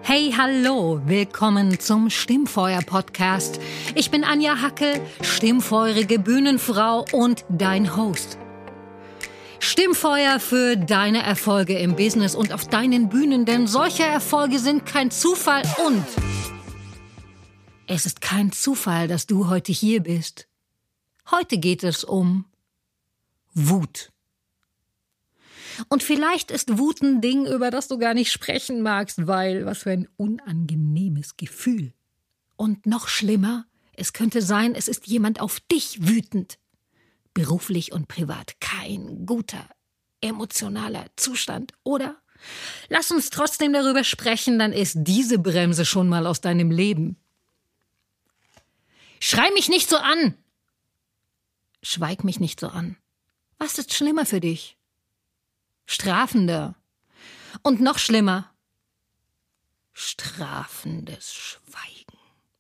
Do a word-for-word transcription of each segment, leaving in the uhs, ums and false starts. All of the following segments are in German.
Hey, hallo, willkommen zum Stimmfeuer-Podcast. Ich bin Anja Hackel, stimmfeurige Bühnenfrau und dein Host. Stimmfeuer für deine Erfolge im Business und auf deinen Bühnen, denn solche Erfolge sind kein Zufall und es ist kein Zufall, dass du heute hier bist. Heute geht es um Wut. Und vielleicht ist Wut ein Ding, über das du gar nicht sprechen magst, weil was für ein unangenehmes Gefühl. Und noch schlimmer, es könnte sein, es ist jemand auf dich wütend. Beruflich und privat kein guter, emotionaler Zustand, oder? Lass uns trotzdem darüber sprechen, dann ist diese Bremse schon mal aus deinem Leben. Schrei mich nicht so an! Schweig mich nicht so an. Was ist schlimmer für dich? Strafender. Und noch schlimmer. Strafendes Schweigen.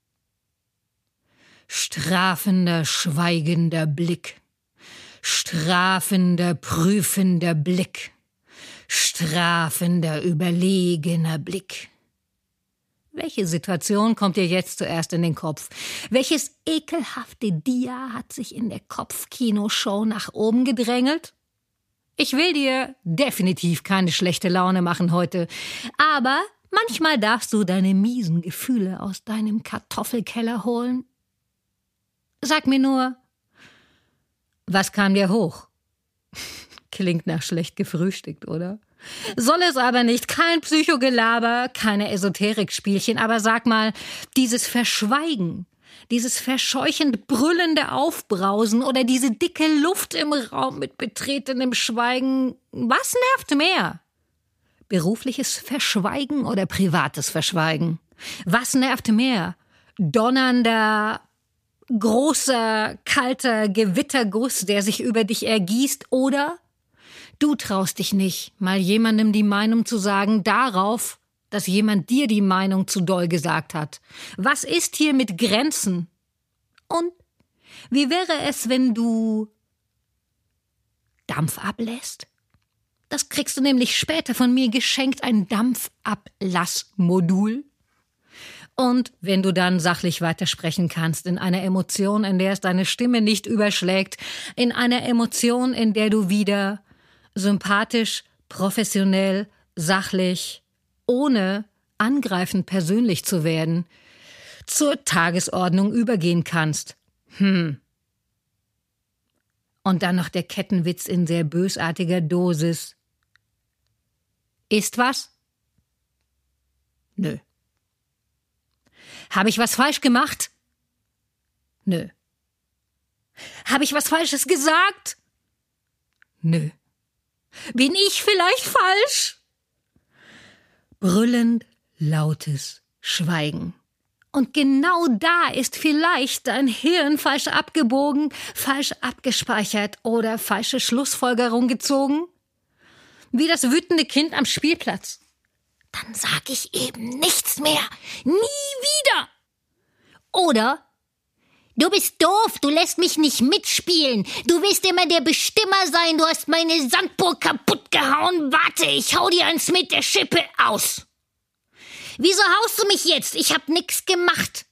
Strafender, schweigender Blick. Strafender, prüfender Blick. Strafender, überlegener Blick. Welche Situation kommt dir jetzt zuerst in den Kopf? Welches ekelhafte Dia hat sich in der Kopfkinoshow nach oben gedrängelt? Ich will dir definitiv keine schlechte Laune machen heute, aber manchmal darfst du deine miesen Gefühle aus deinem Kartoffelkeller holen. Sag mir nur, was kam dir hoch? Klingt nach schlecht gefrühstückt, oder? Soll es aber nicht, kein Psychogelaber, keine Esoterik-Spielchen, aber sag mal, dieses Verschweigen, dieses verscheuchend brüllende Aufbrausen oder diese dicke Luft im Raum mit betretenem Schweigen, was nervt mehr? Berufliches Verschweigen oder privates Verschweigen? Was nervt mehr? Donnernder, großer, kalter Gewitterguss, der sich über dich ergießt, oder du traust dich nicht, mal jemandem die Meinung zu sagen darauf, dass jemand dir die Meinung zu doll gesagt hat. Was ist hier mit Grenzen? Und wie wäre es, wenn du Dampf ablässt? Das kriegst du nämlich später von mir geschenkt, ein Dampfablassmodul. Und wenn du dann sachlich weitersprechen kannst, in einer Emotion, in der es deine Stimme nicht überschlägt, in einer Emotion, in der du wieder sympathisch, professionell, sachlich, ohne angreifend persönlich zu werden, zur Tagesordnung übergehen kannst. Hm. Und dann noch der Kettenwitz in sehr bösartiger Dosis. Ist was? Nö. Habe ich was falsch gemacht? Nö. Habe ich was Falsches gesagt? Nö. Bin ich vielleicht falsch? Brüllend lautes Schweigen. Und genau da ist vielleicht dein Hirn falsch abgebogen, falsch abgespeichert oder falsche Schlussfolgerung gezogen. Wie das wütende Kind am Spielplatz. Dann sag ich eben nichts mehr. Nie wieder. Oder: Du bist doof, du lässt mich nicht mitspielen. Du willst immer der Bestimmer sein, du hast meine Sandburg kaputt gehauen. Warte, ich hau dir eins mit der Schippe aus. Wieso haust du mich jetzt? Ich hab nix gemacht.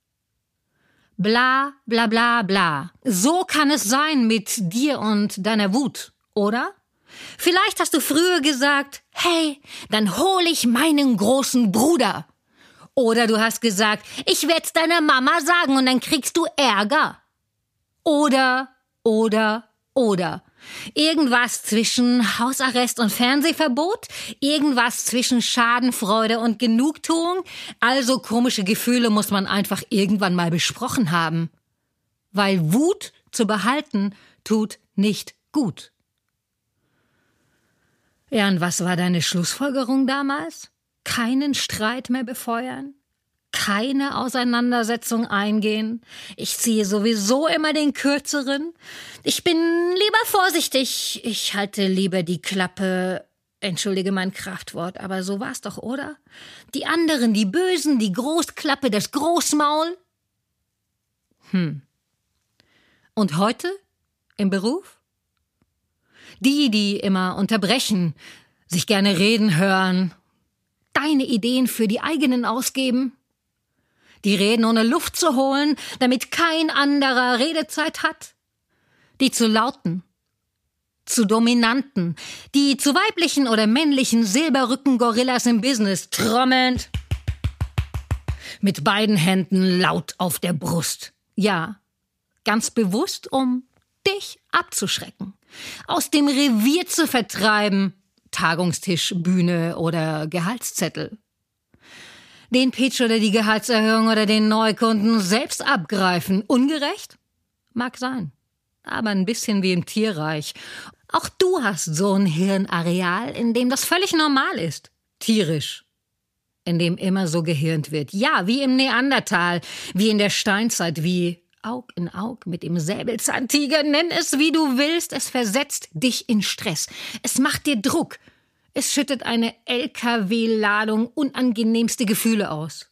Bla, bla, bla, bla. So kann es sein mit dir und deiner Wut, oder? Vielleicht hast du früher gesagt, hey, dann hol ich meinen großen Bruder. Oder du hast gesagt, ich werd's deiner Mama sagen und dann kriegst du Ärger. Oder, oder, oder. Irgendwas zwischen Hausarrest und Fernsehverbot, irgendwas zwischen Schadenfreude und Genugtuung. Also komische Gefühle muss man einfach irgendwann mal besprochen haben. Weil Wut zu behalten tut nicht gut. Ja, und was war deine Schlussfolgerung damals? Keinen Streit mehr befeuern? Keine Auseinandersetzung eingehen? Ich ziehe sowieso immer den Kürzeren. Ich bin lieber vorsichtig. Ich halte lieber die Klappe. Entschuldige mein Kraftwort, aber so war's doch, oder? Die anderen, die Bösen, die Großklappe, das Großmaul. Hm. Und heute? Im Beruf? Die, die immer unterbrechen, sich gerne reden hören. keine Ideen für die eigenen ausgeben? Die reden ohne Luft zu holen, damit kein anderer Redezeit hat? Die zu lauten, zu dominanten, die zu weiblichen oder männlichen Silberrücken-Gorillas im Business, trommelnd, mit beiden Händen laut auf der Brust. Ja, ganz bewusst, um dich abzuschrecken, aus dem Revier zu vertreiben, Tagungstisch, Bühne oder Gehaltszettel. Den Pitch oder die Gehaltserhöhung oder den Neukunden selbst abgreifen. Ungerecht? Mag sein, aber ein bisschen wie im Tierreich. Auch du hast so ein Hirnareal, in dem das völlig normal ist. Tierisch. In dem immer so gehirnt wird. Ja, wie im Neandertal, wie in der Steinzeit, wie Aug in Aug mit dem Säbelzahntiger. Nenn es, wie du willst. Es versetzt dich in Stress. Es macht dir Druck. Es schüttet eine L K W-Ladung unangenehmste Gefühle aus.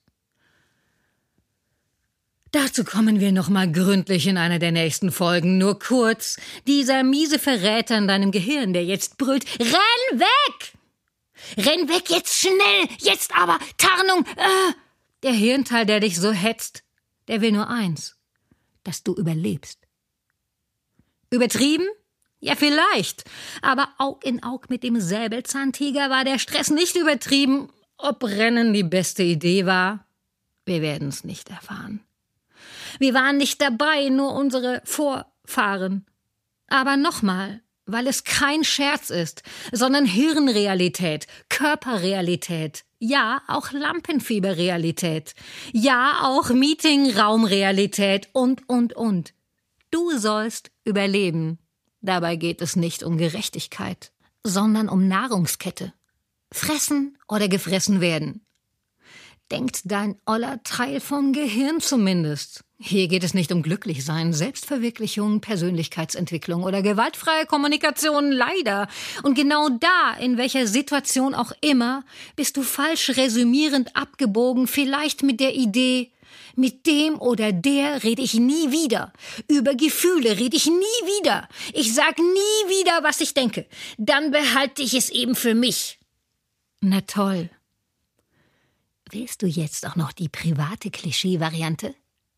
Dazu kommen wir noch mal gründlich in einer der nächsten Folgen. Nur kurz, dieser miese Verräter in deinem Gehirn, der jetzt brüllt, renn weg! Renn weg, jetzt schnell! Jetzt aber! Tarnung! Äh. Der Hirnteil, der dich so hetzt, der will nur eins, dass du überlebst. Übertrieben? Ja, vielleicht. Aber Aug in Aug mit dem Säbelzahntiger war der Stress nicht übertrieben. Ob Rennen die beste Idee war? Wir werden es nicht erfahren. Wir waren nicht dabei, nur unsere Vorfahren. Aber nochmal, weil es kein Scherz ist, sondern Hirnrealität, Körperrealität, ja, auch Lampenfieberrealität, ja, auch Meetingraumrealität und, und, und. Du sollst überleben. Dabei geht es nicht um Gerechtigkeit, sondern um Nahrungskette. Fressen oder gefressen werden. Denkt dein oller Teil vom Gehirn zumindest. Hier geht es nicht um Glücklichsein, Selbstverwirklichung, Persönlichkeitsentwicklung oder gewaltfreie Kommunikation, leider. Und genau da, in welcher Situation auch immer, bist du falsch resümierend abgebogen, vielleicht mit der Idee, mit dem oder der rede ich nie wieder. Über Gefühle rede ich nie wieder. Ich sag nie wieder, was ich denke. Dann behalte ich es eben für mich. Na toll. Willst du jetzt auch noch die private Klischee-Variante?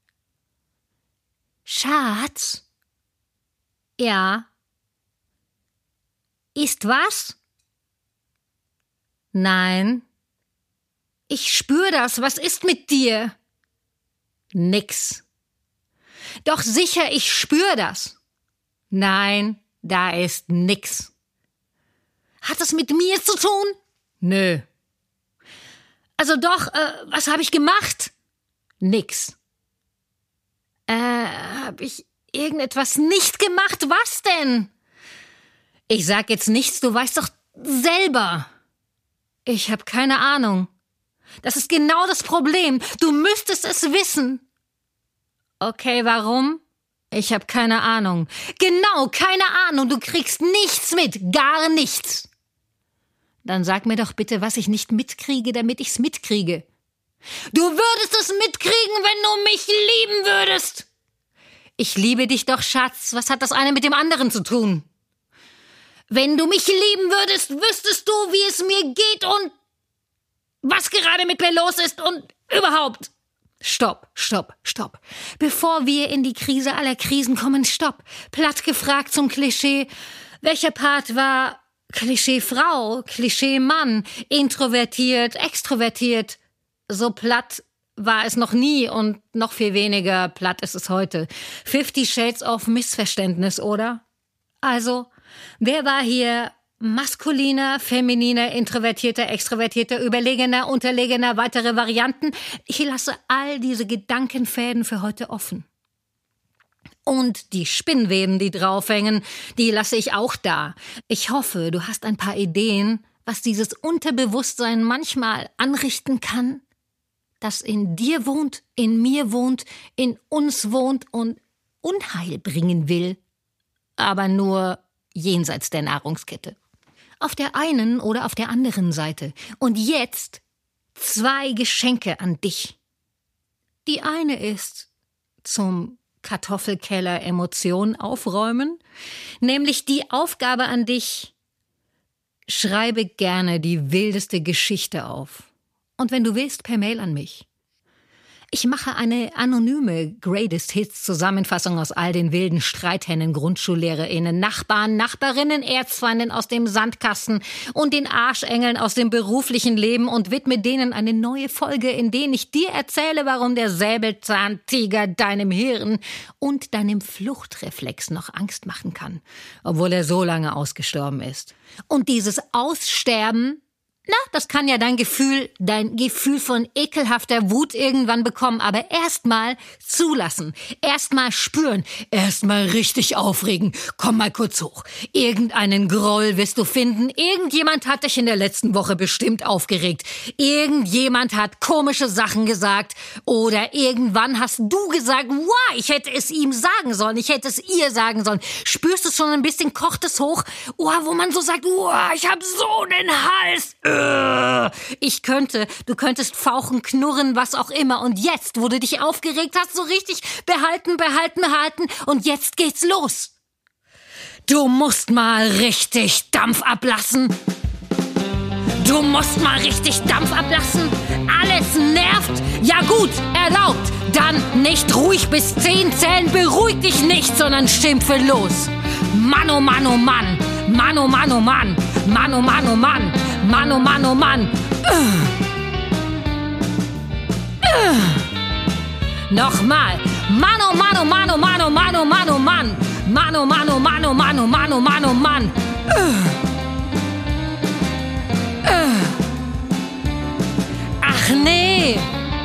Schatz? Ja. Ist was? Nein. Ich spür das. Was ist mit dir? Nix. Doch sicher, ich spür das. Nein, da ist nix. Hat es mit mir zu tun? Nö. Also doch, äh, was habe ich gemacht? Nix. Äh, habe ich irgendetwas nicht gemacht? Was denn? Ich sag jetzt nichts, du weißt doch selber. Ich habe keine Ahnung. Das ist genau das Problem. Du müsstest es wissen. Okay, warum? Ich habe keine Ahnung. Genau, keine Ahnung. Du kriegst nichts mit. Gar nichts. Dann sag mir doch bitte, was ich nicht mitkriege, damit ich's mitkriege. Du würdest es mitkriegen, wenn du mich lieben würdest. Ich liebe dich doch, Schatz. Was hat das eine mit dem anderen zu tun? Wenn du mich lieben würdest, wüsstest du, wie es mir geht und was gerade mit mir los ist und überhaupt. Stopp, stopp, stopp. Bevor wir in die Krise aller Krisen kommen, stopp. Platt gefragt zum Klischee. Welcher Part war Klischee Frau, Klischee Mann, introvertiert, extrovertiert? So platt war es noch nie und noch viel weniger platt ist es heute. Fifty Shades of Missverständnis, oder? Also, wer war hier maskuliner, femininer, introvertierter, extrovertierter, überlegener, unterlegener, weitere Varianten? Ich lasse all diese Gedankenfäden für heute offen. Und die Spinnweben, die draufhängen, die lasse ich auch da. Ich hoffe, du hast ein paar Ideen, was dieses Unterbewusstsein manchmal anrichten kann, das in dir wohnt, in mir wohnt, in uns wohnt und Unheil bringen will, aber nur jenseits der Nahrungskette. Auf der einen oder auf der anderen Seite. Und jetzt zwei Geschenke an dich. Die eine ist zum Kartoffelkeller Emotionen aufräumen, nämlich die Aufgabe an dich, schreibe gerne die wildeste Geschichte auf. Und wenn du willst, per Mail an mich. Ich mache eine anonyme Greatest-Hits-Zusammenfassung aus all den wilden Streithennen, GrundschullehrerInnen, Nachbarn, Nachbarinnen, Erzfeinden aus dem Sandkasten und den Arschengeln aus dem beruflichen Leben und widme denen eine neue Folge, in der ich dir erzähle, warum der Säbelzahntiger deinem Hirn und deinem Fluchtreflex noch Angst machen kann, obwohl er so lange ausgestorben ist. Und dieses Aussterben, na, das kann ja dein Gefühl, dein Gefühl von ekelhafter Wut irgendwann bekommen, aber erstmal zulassen, erstmal spüren, erstmal richtig aufregen. Komm mal kurz hoch. Irgendeinen Groll wirst du finden. Irgendjemand hat dich in der letzten Woche bestimmt aufgeregt. Irgendjemand hat komische Sachen gesagt oder irgendwann hast du gesagt, wow, ich hätte es ihm sagen sollen, ich hätte es ihr sagen sollen. Spürst du schon ein bisschen, kocht es hoch, oh, wo man so sagt, wow, ich hab so den Hals. Ich könnte, du könntest fauchen, knurren, was auch immer. Und jetzt, wo du dich aufgeregt hast, so richtig behalten, behalten, behalten. Und jetzt geht's los. Du musst mal richtig Dampf ablassen. Du musst mal richtig Dampf ablassen. Alles nervt. Ja gut, erlaubt. Dann nicht ruhig bis zehn zählen. Beruhig dich nicht, sondern schimpfe los. Mann, oh Mann, oh Mann. Mann, oh Mann, oh Mann. Mann, oh Mann, oh Mann. Mann, oh Mann, oh Mann. Uh. Uh. Nochmal. Mann, oh Mann, oh Mann, oh Mann, oh Mann, oh Mann, oh Mann. Mann, oh Mann, oh Mann, oh Mann, oh Mann, oh Mann, oh Mann. Uh. Uh. Ach nee.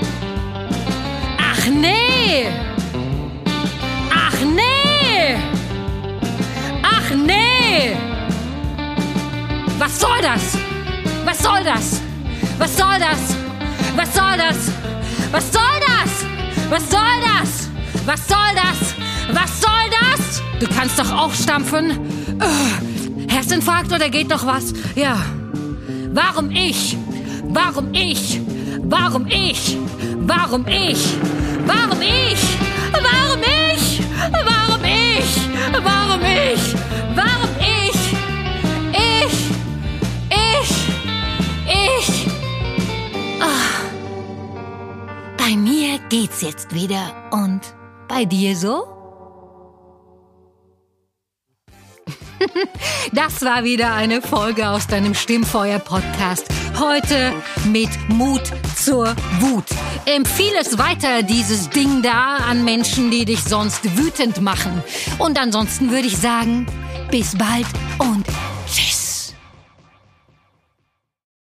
Ach nee. Ach nee. Ach nee. Was soll das? Was soll das? Was soll das? Was soll das? Was soll das? Was soll das? Was soll das? Was soll das? Du kannst doch aufstampfen. Uh, Herzinfarkt oder geht noch was? Ja. Warum ich? Warum ich? Warum ich? Warum ich? Warum ich? Warum ich? Warum ich? Warum ich? Warum ich? Ich? Ich? Ich? Oh. Bei mir geht's jetzt wieder. Und bei dir so? Das war wieder eine Folge aus deinem Stimmfeuer-Podcast. Heute mit Mut zur Wut. Empfehle es weiter, dieses Ding da, an Menschen, die dich sonst wütend machen. Und ansonsten würde ich sagen, bis bald und